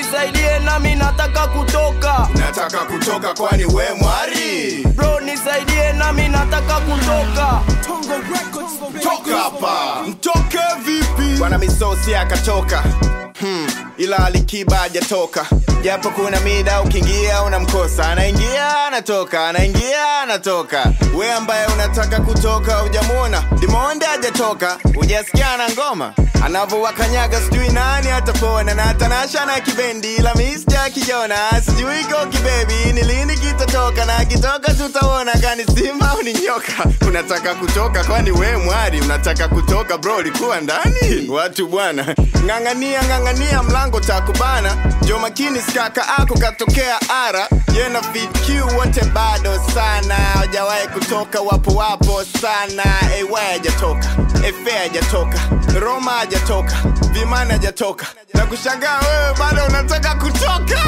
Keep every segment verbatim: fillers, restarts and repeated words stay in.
nisaidie nami nataka kutoka. Nataka kutoka kwani we mwari? Bro nisaidie nami nataka kutoka. Toka hapa. Mtoke vipi? Bwana misosi akatoka. Hmm, ila Alikiba hajatoka. Japo kuna mida ukiingia unamkosa. Anaingia anatoka, anaingia anatoka. We ambaye unataka kutoka hujamuona Dimonde hajatoka. Hujasikia na ngoma anavyowakanyaga sijui nani atapona. Na Tanasha na Kibendi ila Mister Kijona sijui koki baby ni lini kitatoka. Na kitoka tutaona kani simba au ni nyoka. Unataka kutoka kwani we mwari? Unataka kutoka bro likuwa ndani? Watu bwana ngangania ngangania mlango takubana. Jo makini skaka ako katokea ara. Yena fit Q wote bado sana. Hajawahi kutoka wapo wapo sana. Ewa hajatoka, Efe hajatoka, Roma hajatoka, Vimana hajatoka. Na kushangaa wewe bado unataka kutoka.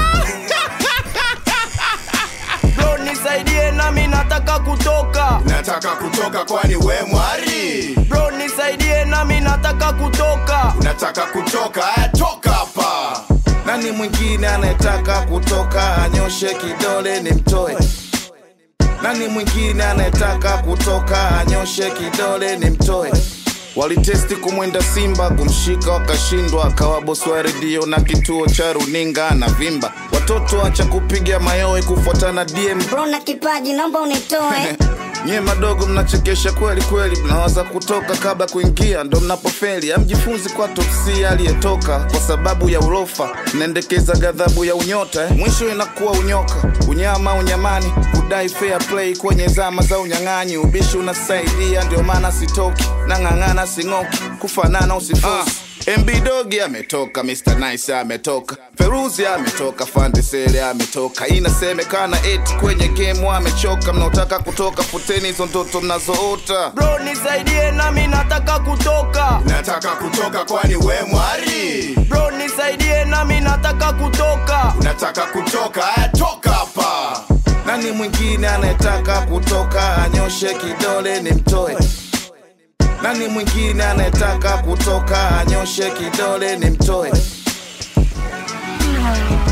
Bro nisaidie nami nataka kutoka. Nataka kutoka kwani we mwari? Bro nisaidie nami nataka kutoka. Unataka kutoka, toka hapa. Nani mwingine anayetaka kutoka? Anyoshe kidole ni mtoe. Nani mwingine anayetaka kutoka? Anyoshe kidole ni mtoe. Walitesti kumwenda Simba kumshika wakashindwa. Akawa bosi wa redio na kituo cha runinga na vimba. Watoto acha kupiga mayowe kufuatana D M. Bro na kipaji naomba unitoe. Nye madogo mnachekesha kweli kweli. Mnawaza kutoka kabla kuingia ndo mnapofeli. Amjifunzi kwa topsi aliyetoka kwa sababu ya ulofa. Mnaendekeza ghadhabu ya unyota eh. Mwisho inakuwa unyoka, unyama unyamani. Kudai fair play kwenye zama za unyang'anyi. Ubishi unasaidia ndio maana sitoki. Nang'ang'ana singoki, kufanana usifosi. M B Dogi ametoka, Mister Nice ametoka, Feruzi ametoka, Fandesele ametoka. Inasemekana eti kwenye game amechoka. Mnaotaka kutoka futeni hizo ndoto mnazoota. Bro nisaidie nami nataka kutoka. Nataka kutoka kwani we mwari? Bro nisaidie nami nataka kutoka. Unataka kutoka, toka hapa. Nani mwingine anayetaka kutoka? Anyoshe kidole ni mtoe. Nani mwingine anayetaka kutoka? Anyoshe kidole ni mtoe.